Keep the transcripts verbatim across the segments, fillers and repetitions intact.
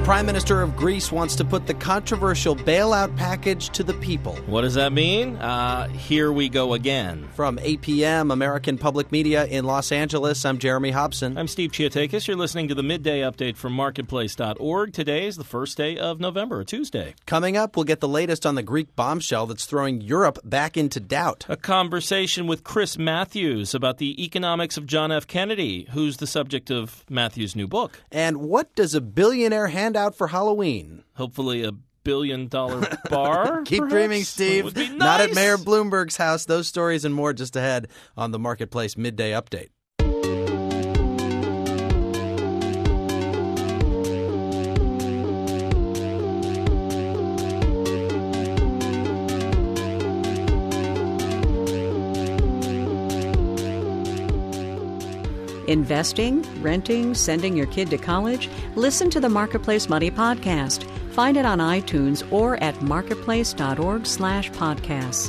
Prime Minister of Greece wants to put the controversial bailout package to the people. What does that mean? Uh, here we go again. From eight p.m., American Public Media in Los Angeles, I'm Jeremy Hobson. I'm Steve Chiotakis. You're listening to the Midday Update from Marketplace dot org. Today is the first day of November, a Tuesday. Coming up, we'll get the latest on the Greek bombshell that's throwing Europe back into doubt. A conversation with Chris Matthews about the economics of John F. Kennedy, who's the subject of Matthews' new book. And what does a billionaire hand out for Halloween? Hopefully a billion-dollar bar, Keep perhaps? dreaming, Steve. Would be nice. Not at Mayor Bloomberg's house. Those stories and more just ahead on the Marketplace Midday Update. Investing, renting, sending your kid to college? Listen to the Marketplace Money Podcast. Find it on iTunes or at marketplace dot org slash podcasts.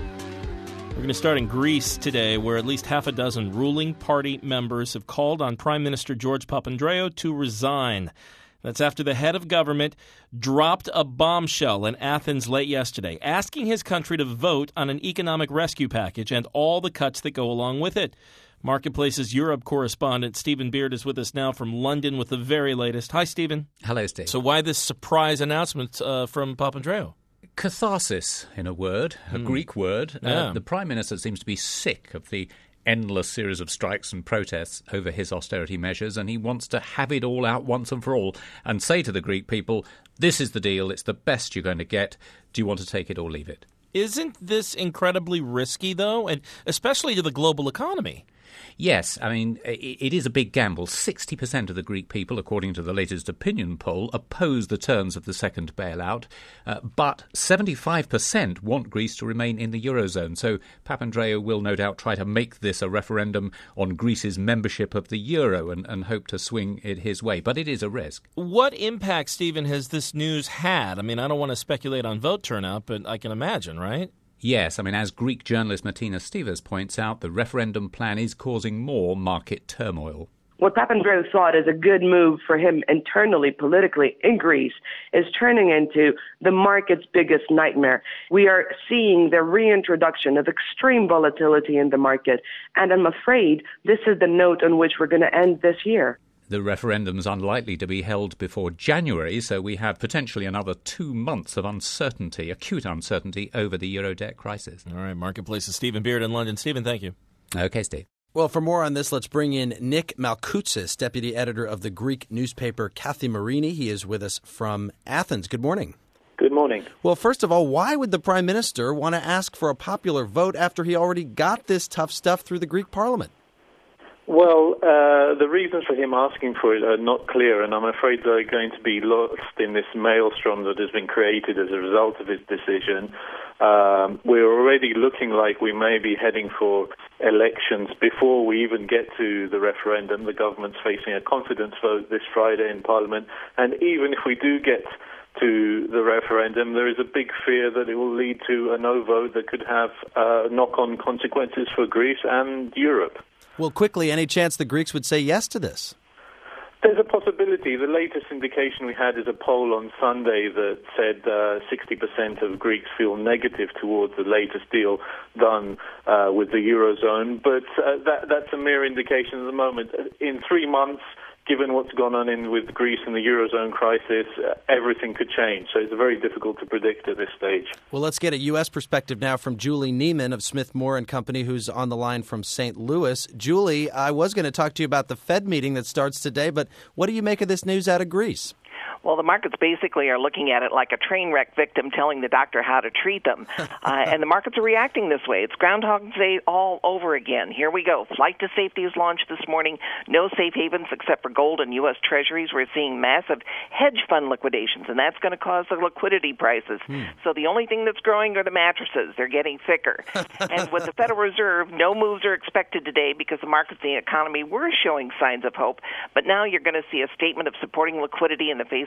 We're going to start in Greece today, where at least half a dozen ruling party members have called on Prime Minister George Papandreou to resign. That's after the head of government dropped a bombshell in Athens late yesterday, asking his country to vote on an economic rescue package and all the cuts that go along with it. Marketplace's Europe correspondent Stephen Beard is with us now from London with the very latest. Hi, Stephen. Hello, Steve. So why this surprise announcement uh, from Papandreou? Catharsis, in a word, a mm. Greek word. Yeah. Uh, the Prime Minister seems to be sick of the endless series of strikes and protests over his austerity measures, and he wants to have it all out once and for all and say to the Greek people, this is the deal, it's the best you're going to get. Do you want to take it or leave it? Isn't this incredibly risky, though, and especially to the global economy? Yes, I mean, it is a big gamble. sixty percent of the Greek people, according to the latest opinion poll, oppose the terms of the second bailout, uh, but seventy-five percent want Greece to remain in the Eurozone. So Papandreou will no doubt try to make this a referendum on Greece's membership of the Euro and, and hope to swing it his way. But it is a risk. What impact, Stephen, has this news had? I mean, I don't want to speculate on vote turnout, but I can imagine, right? Yes, I mean, as Greek journalist Martina Stivas points out, the referendum plan is causing more market turmoil. What Papandreou thought is a good move for him internally, politically, in Greece, is turning into the market's biggest nightmare. We are seeing the reintroduction of extreme volatility in the market, and I'm afraid this is the note on which we're going to end this year. The referendum's unlikely to be held before January, so we have potentially another two months of uncertainty, acute uncertainty, over the Euro debt crisis. All right, Marketplace's Stephen Beard in London. Stephen, thank you. Okay, Steve. Well, for more on this, let's bring in Nick Malkoutsis, deputy editor of the Greek newspaper Kathimerini. He is with us from Athens. Good morning. Good morning. Well, first of all, why would the Prime Minister want to ask for a popular vote after he already got this tough stuff through the Greek parliament? Well, uh, the reasons for him asking for it are not clear, and I'm afraid they're going to be lost in this maelstrom that has been created as a result of his decision. Um, we're already looking like we may be heading for elections before we even get to the referendum. The government's facing a confidence vote this Friday in Parliament, and even if we do get to the referendum, there is a big fear that it will lead to a no vote that could have uh, knock-on consequences for Greece and Europe. Well, quickly, any chance the Greeks would say yes to this? There's a possibility. The latest indication we had is a poll on Sunday that said uh, sixty percent of Greeks feel negative towards the latest deal done uh, with the Eurozone. But uh, that, that's a mere indication at the moment. In three months, given what's gone on in with Greece and the Eurozone crisis, uh, everything could change. So it's very difficult to predict at this stage. Well, let's get a U S perspective now from Julie Neiman of Smith Moore and Company, who's on the line from Saint Louis. Julie, I was going to talk to you about the Fed meeting that starts today, but what do you make of this news out of Greece? Well, the markets basically are looking at it like a train wreck victim telling the doctor how to treat them. uh, and the markets are reacting this way. It's Groundhog Day all over again. Here we go. Flight to safety is launched this morning. No safe havens except for gold and U S Treasuries. We're seeing massive hedge fund liquidations, and that's going to cause the liquidity prices. Hmm. So the only thing that's growing are the mattresses. They're getting thicker. And with the Federal Reserve, no moves are expected today because the markets and the economy were showing signs of hope. But now you're going to see a statement of supporting liquidity in the face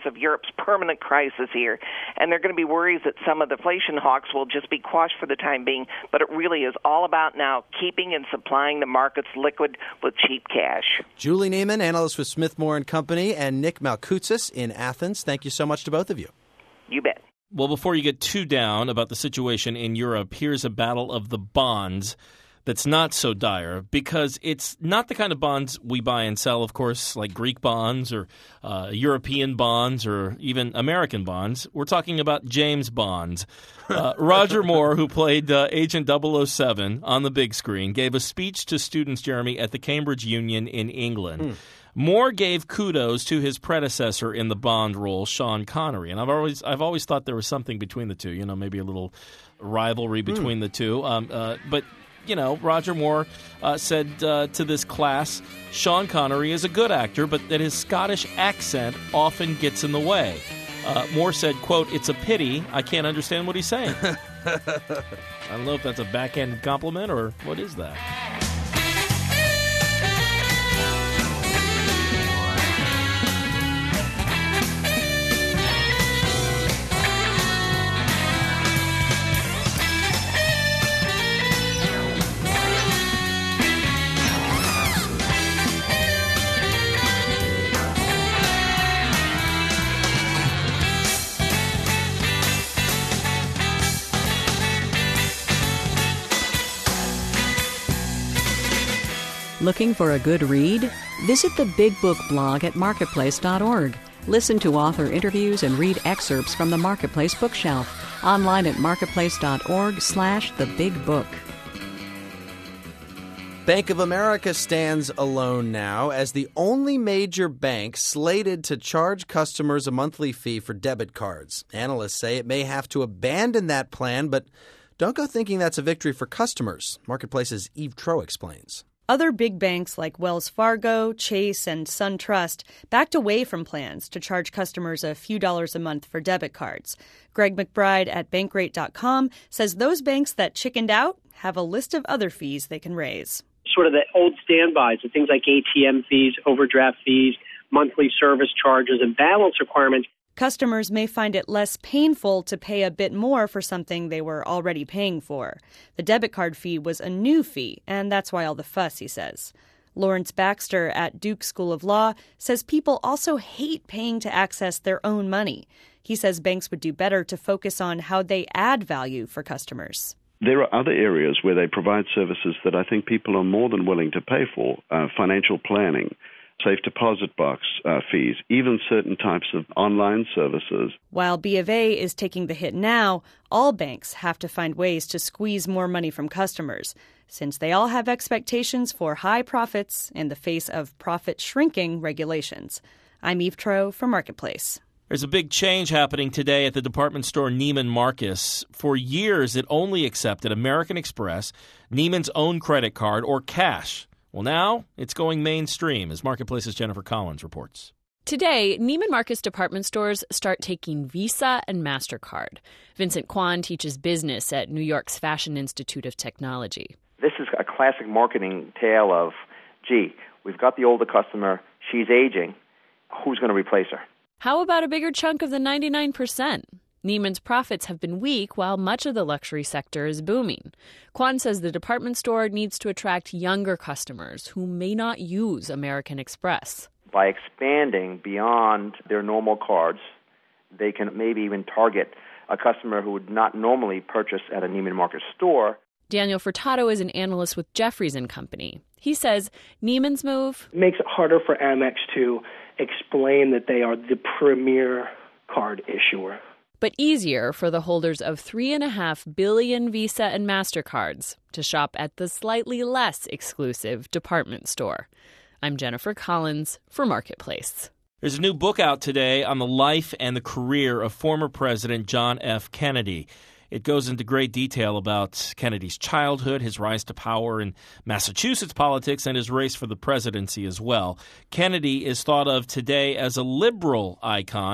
of Europe's permanent crisis here, and there are going to be worries that some of the inflation hawks will just be quashed for the time being, but it really is all about now keeping and supplying the markets liquid with cheap cash. Julie Neiman, analyst with Smith Moore and Company, and Nick Malkoutsis in Athens. Thank you so much to both of you. You bet. Well, before you get too down about the situation in Europe, here's a battle of the bonds that's not so dire, because it's not the kind of bonds we buy and sell, of course, like Greek bonds or uh, European bonds or even American bonds. We're talking about James Bonds. Uh, Roger Moore, who played uh, Agent double oh seven on the big screen, gave a speech to students, Jeremy, at the Cambridge Union in England. Mm. Moore gave kudos to his predecessor in the Bond role, Sean Connery, and I've always I've always thought there was something between the two. You know, maybe a little rivalry between mm. the two. Um, uh, but you know, Roger Moore uh, said uh, to this class, Sean Connery is a good actor, but that his Scottish accent often gets in the way. Uh, Moore said, quote, "It's a pity I can't understand what he's saying." I don't know if that's a backhanded compliment or what is that. Looking for a good read? Visit the Big Book blog at marketplace dot org. Listen to author interviews and read excerpts from the Marketplace bookshelf. Online at marketplace dot org slash the big book. Bank of America stands alone now as the only major bank slated to charge customers a monthly fee for debit cards. Analysts say it may have to abandon that plan, but don't go thinking that's a victory for customers. Marketplace's Eve Troeh explains. Other big banks like Wells Fargo, Chase, and SunTrust backed away from plans to charge customers a few dollars a month for debit cards. Greg McBride at bankrate dot com says those banks that chickened out have a list of other fees they can raise. Sort of the old standbys, the things like A T M fees, overdraft fees, monthly service charges, and balance requirements. Customers may find it less painful to pay a bit more for something they were already paying for. The debit card fee was a new fee, and that's why all the fuss, he says. Lawrence Baxter at Duke School of Law says people also hate paying to access their own money. He says banks would do better to focus on how they add value for customers. There are other areas where they provide services that I think people are more than willing to pay for, uh, financial planning, safe deposit box uh, fees, even certain types of online services. While B of A is taking the hit now, all banks have to find ways to squeeze more money from customers, since they all have expectations for high profits in the face of profit-shrinking regulations. I'm Eve Troeh for Marketplace. There's a big change happening today at the department store Neiman Marcus. For years, it only accepted American Express, Neiman's own credit card, or cash. Well, now it's going mainstream, as Marketplace's Jennifer Collins reports. Today, Neiman Marcus department stores start taking Visa and MasterCard. Vincent Kwan teaches business at New York's Fashion Institute of Technology. This is a classic marketing tale of, gee, we've got the older customer, she's aging, who's going to replace her? How about a bigger chunk of the ninety-nine percent? Neiman's profits have been weak while much of the luxury sector is booming. Kwan says the department store needs to attract younger customers who may not use American Express. By expanding beyond their normal cards, they can maybe even target a customer who would not normally purchase at a Neiman Marcus store. Daniel Furtado is an analyst with Jefferies and Company. He says Neiman's move makes it harder for Amex to explain that they are the premier card issuer, but easier for the holders of three and a half billion Visa and MasterCards to shop at the slightly less exclusive department store. I'm Jennifer Collins for Marketplace. There's a new book out today on the life and the career of former President John F. Kennedy. It goes into great detail about Kennedy's childhood, his rise to power in Massachusetts politics, and his race for the presidency as well. Kennedy is thought of today as a liberal icon,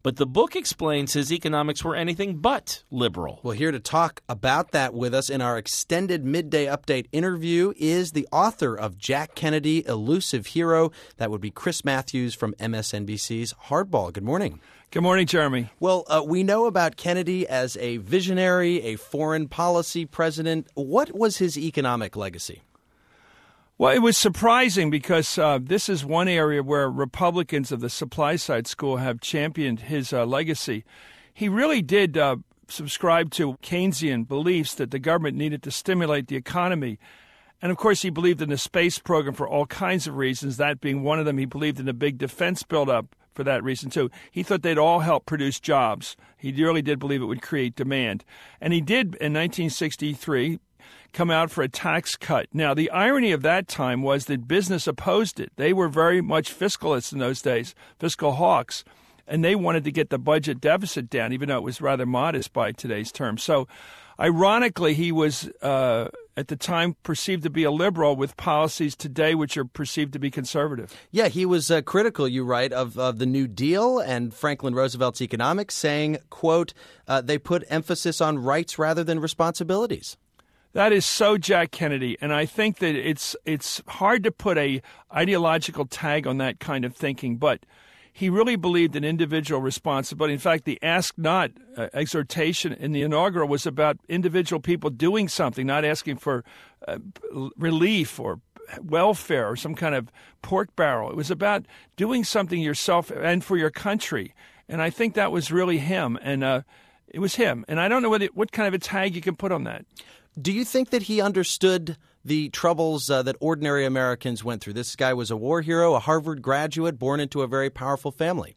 But the book explains his economics were anything but liberal. Well, here to talk about that with us in our extended Midday Update interview is the author of Jack Kennedy, Elusive Hero. That would be Chris Matthews from M S N B C's Hardball. Good morning. Good morning, Jeremy. Well, uh, we know about Kennedy as a visionary, a foreign policy president. What was his economic legacy? Well, it was surprising because uh, this is one area where Republicans of the supply side school have championed his uh, legacy. He really did uh, subscribe to Keynesian beliefs that the government needed to stimulate the economy. And, of course, he believed in the space program for all kinds of reasons, that being one of them. He believed in a big defense buildup for that reason, too. He thought they'd all help produce jobs. He really did believe it would create demand. And he did, in nineteen sixty-three, come out for a tax cut. Now, the irony of that time was that business opposed it. They were very much fiscalists in those days, fiscal hawks, and they wanted to get the budget deficit down, even though it was rather modest by today's terms. So, ironically, he was, uh, at the time, perceived to be a liberal with policies today which are perceived to be conservative. Yeah, he was uh, critical, you write, of, of the New Deal and Franklin Roosevelt's economics, saying, quote, uh, they put emphasis on rights rather than responsibilities. That is so Jack Kennedy, and I think that it's it's hard to put a ideological tag on that kind of thinking, but he really believed in individual responsibility. In fact, the Ask Not uh, exhortation in the inaugural was about individual people doing something, not asking for uh, relief or welfare or some kind of pork barrel. It was about doing something yourself and for your country, and I think that was really him, and uh, it was him. And I don't know what, it, what kind of a tag you can put on that. Do you think that he understood the troubles uh, that ordinary Americans went through? This guy was a war hero, a Harvard graduate, born into a very powerful family.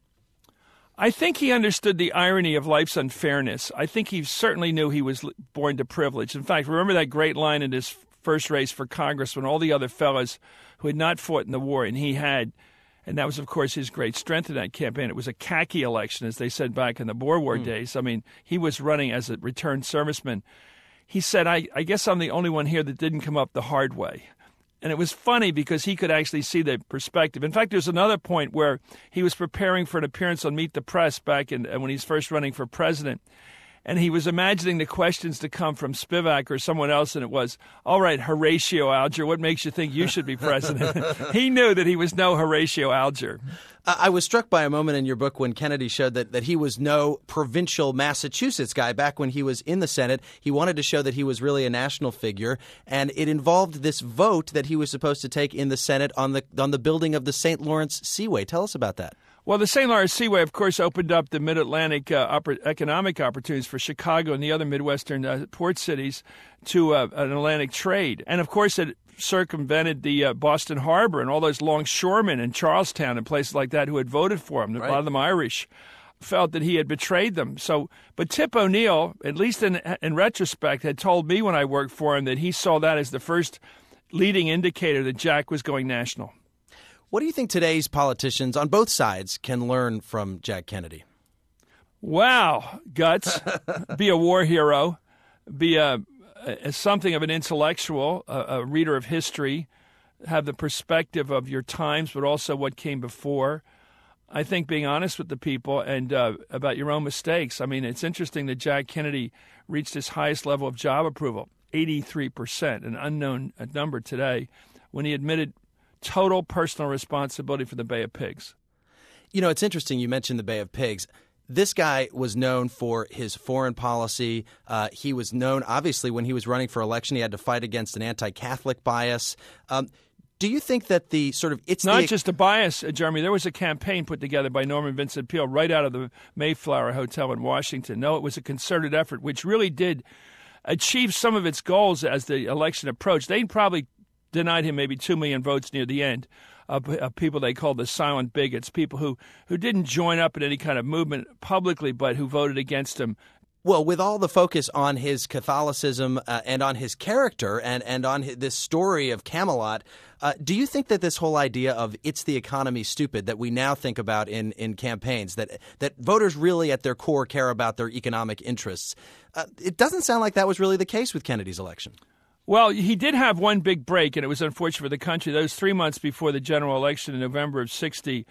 I think he understood the irony of life's unfairness. I think he certainly knew he was born to privilege. In fact, remember that great line in his first race for Congress when all the other fellas who had not fought in the war, and he had, and that was, of course, his great strength in that campaign. It was a khaki election, as they said back in the Boer War mm. days. I mean, he was running as a returned serviceman. He said, I, I guess I'm the only one here that didn't come up the hard way. And it was funny because he could actually see the perspective. In fact, there's another point where he was preparing for an appearance on Meet the Press back in, when he's first running for president. And he was imagining the questions to come from Spivak or someone else, and it was, all right, Horatio Alger, what makes you think you should be president? He knew that he was no Horatio Alger. I was struck by a moment in your book when Kennedy showed that, that he was no provincial Massachusetts guy. Back when he was in the Senate, he wanted to show that he was really a national figure, and it involved this vote that he was supposed to take in the Senate on the on the building of the Saint Lawrence Seaway. Tell us about that. Well, the Saint Lawrence Seaway, of course, opened up the mid-Atlantic uh, oper- economic opportunities for Chicago and the other Midwestern uh, port cities to uh, an Atlantic trade. And, of course, it circumvented the uh, Boston Harbor and all those longshoremen in Charlestown and places like that who had voted for him. Right. A lot of them Irish felt that he had betrayed them. So, but Tip O'Neill, at least in, in retrospect, had told me when I worked for him that he saw that as the first leading indicator that Jack was going national. What do you think today's politicians on both sides can learn from Jack Kennedy? Wow, guts. Be a war hero. Be a, a something of an intellectual, a, a reader of history. Have the perspective of your times, but also what came before. I think being honest with the people and uh, about your own mistakes. I mean, it's interesting that Jack Kennedy reached his highest level of job approval, eighty-three percent, an unknown number today, when he admitted total personal responsibility for the Bay of Pigs. You know, it's interesting you mentioned the Bay of Pigs. This guy was known for his foreign policy. Uh, he was known, obviously, when he was running for election, he had to fight against an anti-Catholic bias. Um, do you think that the sort of it's not the... just a bias, uh, Jeremy? There was a campaign put together by Norman Vincent Peale right out of the Mayflower Hotel in Washington. No, it was a concerted effort, which really did achieve some of its goals as the election approached. They probably denied him maybe two million votes near the end of, of people they called the silent bigots, people who, who didn't join up in any kind of movement publicly but who voted against him. Well, with all the focus on his Catholicism uh, and on his character and, and on his, this story of Camelot, uh, do you think that this whole idea of it's the economy stupid that we now think about in, in campaigns, that that voters really at their core care about their economic interests, uh, it doesn't sound like that was really the case with Kennedy's election. Well, he did have one big break, and it was unfortunate for the country. Those three months before the general election in November of sixty,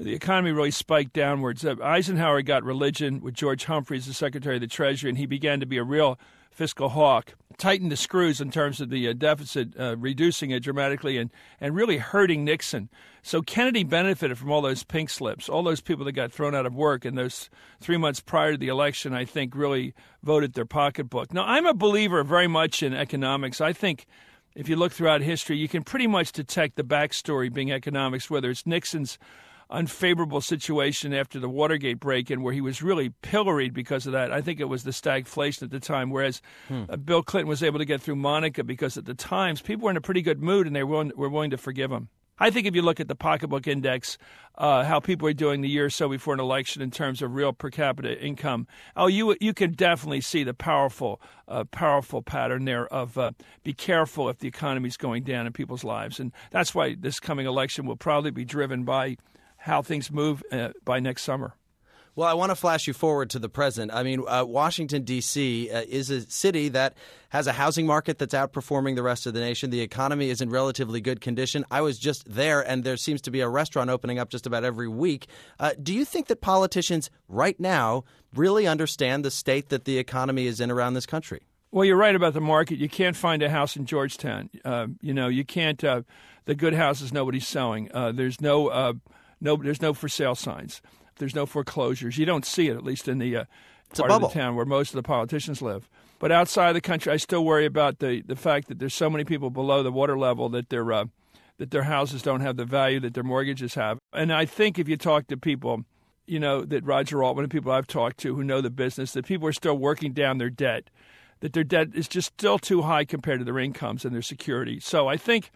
the economy really spiked downwards. Uh, Eisenhower got religion with George Humphrey as the Secretary of the Treasury, and he began to be a real fiscal hawk, tightened the screws in terms of the uh, deficit, uh, reducing it dramatically and, and really hurting Nixon. So Kennedy benefited from all those pink slips. All those people that got thrown out of work in those three months prior to the election, I think, really voted their pocketbook. Now, I'm a believer very much in economics. I think if you look throughout history, you can pretty much detect the backstory being economics, whether it's Nixon's unfavorable situation after the Watergate break-in where he was really pilloried because of that. I think it was the stagflation at the time, whereas hmm. uh, Bill Clinton was able to get through Monica because at the times people were in a pretty good mood and they were willing, were willing to forgive him. I think if you look at the pocketbook index, uh, how people are doing the year or so before an election in terms of real per capita income, oh, you you can definitely see the powerful, uh, powerful pattern there of uh, be careful if the economy's going down in people's lives. And that's why this coming election will probably be driven by how things move uh, by next summer. Well, I want to flash you forward to the present. I mean, uh, Washington, D C uh, is a city that has a housing market that's outperforming the rest of the nation. The economy is in relatively good condition. I was just there, and there seems to be a restaurant opening up just about every week. Uh, do you think that politicians right now really understand the state that the economy is in around this country? Well, you're right about the market. You can't find a house in Georgetown. Uh, you know, you can't uh, – the good houses nobody's selling. Uh, there's no uh, no there's no for sale signs. There's no foreclosures. You don't see it, at least in the uh, part of the town where most of the politicians live. But outside of the country, I still worry about the, the fact that there's so many people below the water level that their uh, that their houses don't have the value that their mortgages have. And I think if you talk to people, you know, that Roger Altman and people I've talked to who know the business, that people are still working down their debt, that their debt is just still too high compared to their incomes and their security. So I think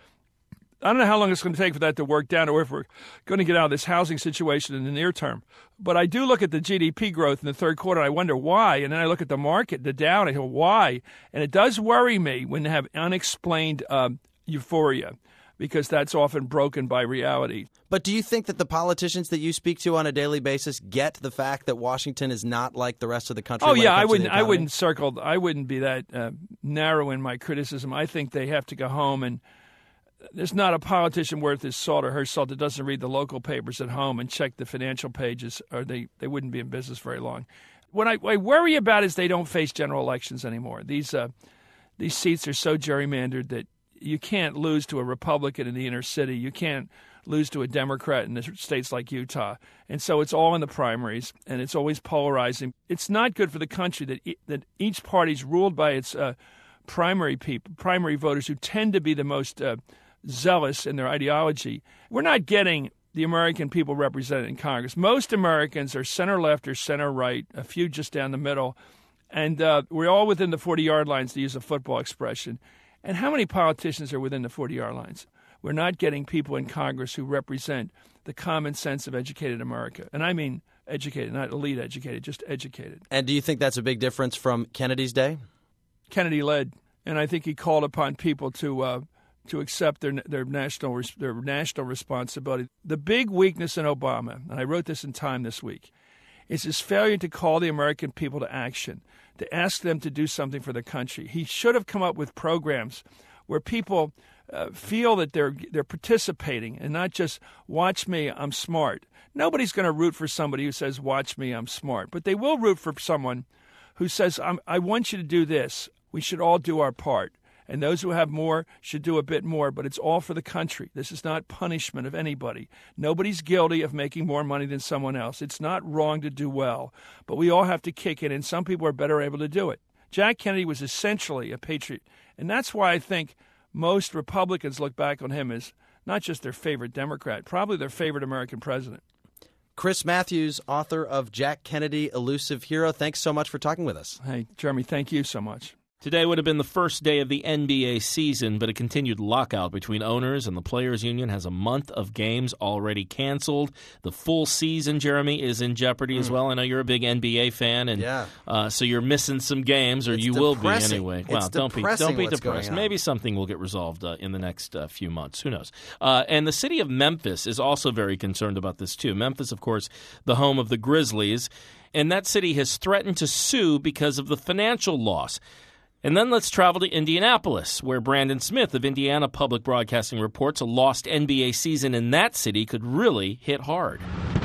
I don't know how long it's going to take for that to work down or if we're going to get out of this housing situation in the near term. But I do look at the G D P growth in the third quarter, and I wonder why. And then I look at the market, the down, and I go, why? And it does worry me when they have unexplained um, euphoria, because that's often broken by reality. But do you think that the politicians that you speak to on a daily basis get the fact that Washington is not like the rest of the country? Oh, yeah, I wouldn't I wouldn't circle, I wouldn't be that uh, narrow in my criticism. I think they have to go home and there's not a politician worth his salt or her salt that doesn't read the local papers at home and check the financial pages, or they, they wouldn't be in business very long. What I, I worry about is they don't face general elections anymore. These uh, these seats are so gerrymandered that you can't lose to a Republican in the inner city. You can't lose to a Democrat in the states like Utah. And so it's all in the primaries, and it's always polarizing. It's not good for the country that e- that each party's ruled by its uh, primary people, primary voters who tend to be the most uh, zealous in their ideology. We're not getting the American people represented in Congress. Most Americans are center-left or center-right, a few just down the middle. And uh, we're all within the forty-yard lines, to use a football expression. And how many politicians are within the forty-yard lines? We're not getting people in Congress who represent the common sense of educated America. And I mean educated, not elite educated, just educated. And do you think that's a big difference from Kennedy's day? Kennedy led, and I think he called upon people to uh, to accept their their national their national responsibility. The big weakness in Obama, and I wrote this in Time this week, is his failure to call the American people to action, to ask them to do something for the country. He should have come up with programs where people uh, feel that they're they're participating and not just, watch me, I'm smart. Nobody's going to root for somebody who says, watch me, I'm smart. But they will root for someone who says, I'm, I want you to do this. We should all do our part. And those who have more should do a bit more, but it's all for the country. This is not punishment of anybody. Nobody's guilty of making more money than someone else. It's not wrong to do well, but we all have to kick in, and some people are better able to do it. Jack Kennedy was essentially a patriot, and that's why I think most Republicans look back on him as not just their favorite Democrat, probably their favorite American president. Chris Matthews, author of Jack Kennedy, Elusive Hero, thanks so much for talking with us. Hey, Jeremy, thank you so much. Today would have been the first day of the N B A season, but a continued lockout between owners and the Players Union has a month of games already canceled. The full season, Jeremy, is in jeopardy mm. as well. I know you're a big N B A fan, and yeah. uh, so you're missing some games, or it's you depressing. will be anyway. Well, it's don't be don't be depressed. Maybe something will get resolved uh, in the next uh, few months. Who knows? Uh, and the city of Memphis is also very concerned about this too. Memphis, of course, the home of the Grizzlies, and that city has threatened to sue because of the financial loss. And then let's travel to Indianapolis, where Brandon Smith of Indiana Public Broadcasting reports a lost N B A season in that city could really hit hard.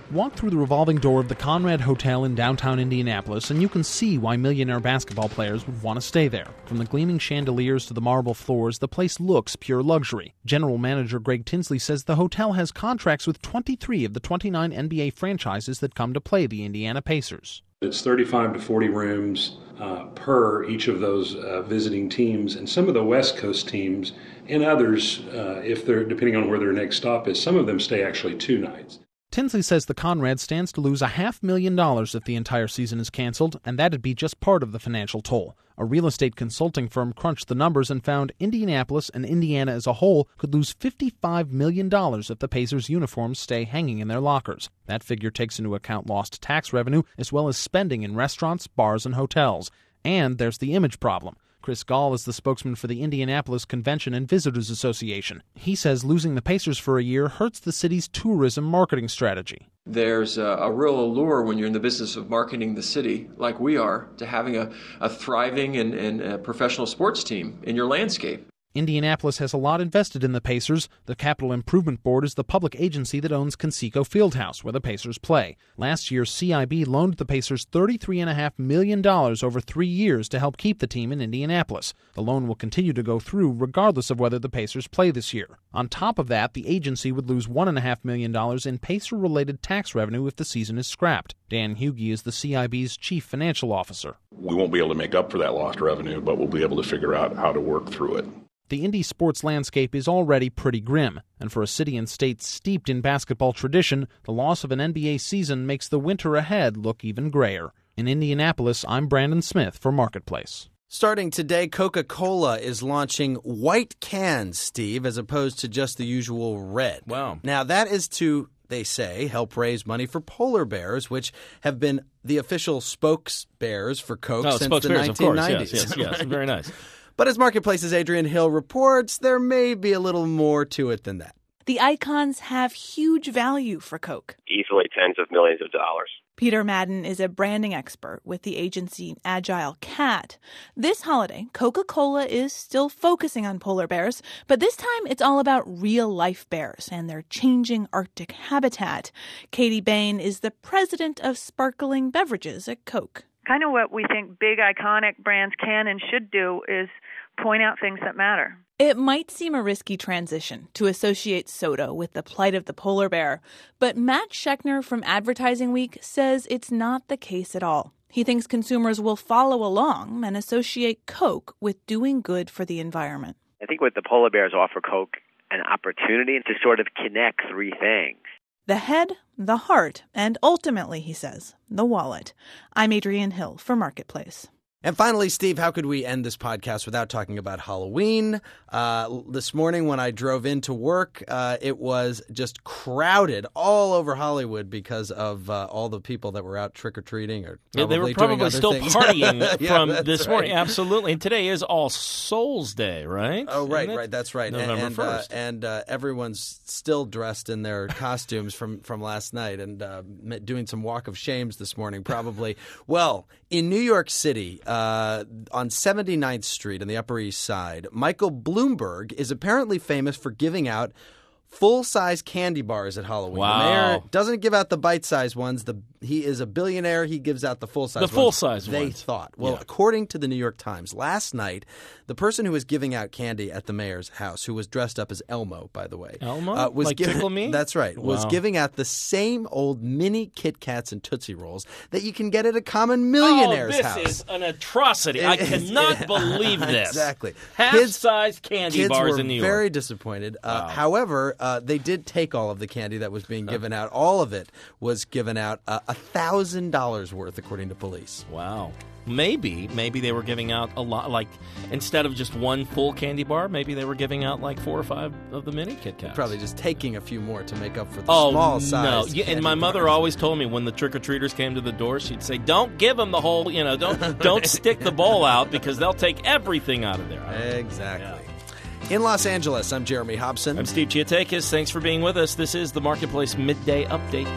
Walk through the revolving door of the Conrad Hotel in downtown Indianapolis, and you can see why millionaire basketball players would want to stay there. From the gleaming chandeliers to the marble floors, the place looks pure luxury. General manager Greg Tinsley says the hotel has contracts with twenty-three of the twenty-nine N B A franchises that come to play the Indiana Pacers. It's thirty-five to forty rooms uh, per each of those uh, visiting teams, and some of the West Coast teams and others, uh, if they're depending on where their next stop is, some of them stay actually two nights. Tinsley says the Conrad stands to lose a half million dollars if the entire season is canceled, and that'd be just part of the financial toll. A real estate consulting firm crunched the numbers and found Indianapolis and Indiana as a whole could lose fifty-five million dollars if the Pacers' uniforms stay hanging in their lockers. That figure takes into account lost tax revenue as well as spending in restaurants, bars, and hotels. And there's the image problem. Chris Gall is the spokesman for the Indianapolis Convention and Visitors Association. He says losing the Pacers for a year hurts the city's tourism marketing strategy. There's a, a real allure when you're in the business of marketing the city, like we are, to having a, a thriving and, and a professional sports team in your landscape. Indianapolis has a lot invested in the Pacers. The Capital Improvement Board is the public agency that owns Conseco Fieldhouse, where the Pacers play. Last year, C I B loaned the Pacers thirty-three point five million dollars over three years to help keep the team in Indianapolis. The loan will continue to go through regardless of whether the Pacers play this year. On top of that, the agency would lose one point five million dollars in Pacer-related tax revenue if the season is scrapped. Dan Hughey is the C I B's chief financial officer. We won't be able to make up for that lost revenue, but we'll be able to figure out how to work through it. The Indy sports landscape is already pretty grim, and for a city and state steeped in basketball tradition, the loss of an N B A season makes the winter ahead look even grayer. In Indianapolis, I'm Brandon Smith for Marketplace. Starting today, Coca-Cola is launching white cans, Steve, as opposed to just the usual red. Wow. Now, that is to, they say, help raise money for polar bears, which have been the official spokes bears for Coke oh, since the bears, nineteen nineties. Of course, yes, yes, yes. Very nice. But as Marketplace's Adrian Hill reports, there may be a little more to it than that. The icons have huge value for Coke. Easily tens of millions of dollars. Peter Madden is a branding expert with the agency Agile Cat. This holiday, Coca-Cola is still focusing on polar bears, but this time it's all about real-life bears and their changing Arctic habitat. Katie Bain is the president of Sparkling Beverages at Coke. Kind of what we think big, iconic brands can and should do is point out things that matter. It might seem a risky transition to associate soda with the plight of the polar bear, but Matt Schechner from Advertising Week says it's not the case at all. He thinks consumers will follow along and associate Coke with doing good for the environment. I think what the polar bears offer Coke an opportunity to sort of connect three things. The head, the heart, and ultimately, he says, the wallet. I'm Adrian Hill for Marketplace. And finally, Steve, how could we end this podcast without talking about Halloween? Uh, this morning when I drove into work, uh, it was just crowded all over Hollywood because of uh, all the people that were out trick-or-treating or yeah, they were probably still things. partying yeah, from this right. morning. Absolutely. And today is All Souls Day, right? Oh, right, right. That's right. November and first. Uh, and uh, everyone's still dressed in their costumes from, from last night and uh, doing some walk of shames this morning, probably. Well, in New York City, uh, on seventy-ninth Street on the Upper East Side, Michael Bloomberg is apparently famous for giving out full-size candy bars at Halloween. Wow. The mayor doesn't give out the bite-sized ones. The He is a billionaire. He gives out the full-size ones. The full-size they ones. thought. Well, yeah. according to the New York Times, last night, the person who was giving out candy at the mayor's house, who was dressed up as Elmo, by the way. Elmo? Uh, was like giving, Tickle Me? That's right. Wow. Was giving out the same old mini Kit Kats and Tootsie Rolls that you can get at a common millionaire's oh, this house. This is an atrocity. I cannot it, believe this. Exactly. Half-sized candy kids bars were in New York. very disappointed. Uh, Wow. However, uh, they did take all of the candy that was being given out. All of it was given out uh, one thousand dollars worth, according to police. Wow. Maybe, maybe they were giving out a lot, like, instead of just one full candy bar, maybe they were giving out like four or five of the mini Kit Kats. Probably just taking a few more to make up for the oh, small size. No. Yeah, and my mother bars. always told me when the trick-or-treaters came to the door, she'd say, don't give them the whole, you know, don't don't stick the bowl out because they'll take everything out of there. Exactly. Yeah. In Los Angeles, I'm Jeremy Hobson. I'm Steve Chiatakis. Thanks for being with us. This is the Marketplace Midday Update.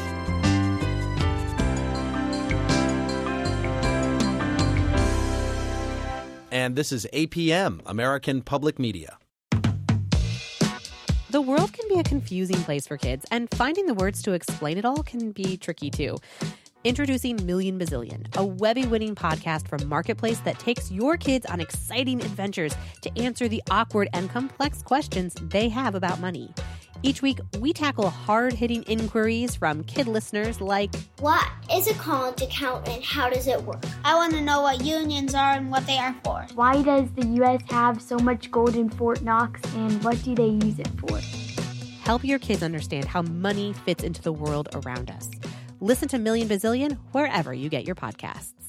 And this is A P M, American Public Media. The world can be a confusing place for kids, and finding the words to explain it all can be tricky too. Introducing Million Bazillion, a Webby-winning podcast from Marketplace that takes your kids on exciting adventures to answer the awkward and complex questions they have about money. Each week, we tackle hard-hitting inquiries from kid listeners like, what is a college account and how does it work? I want to know what unions are and what they are for. Why does the U S have so much gold in Fort Knox, and what do they use it for? Help your kids understand how money fits into the world around us. Listen to Million Bazillion wherever you get your podcasts.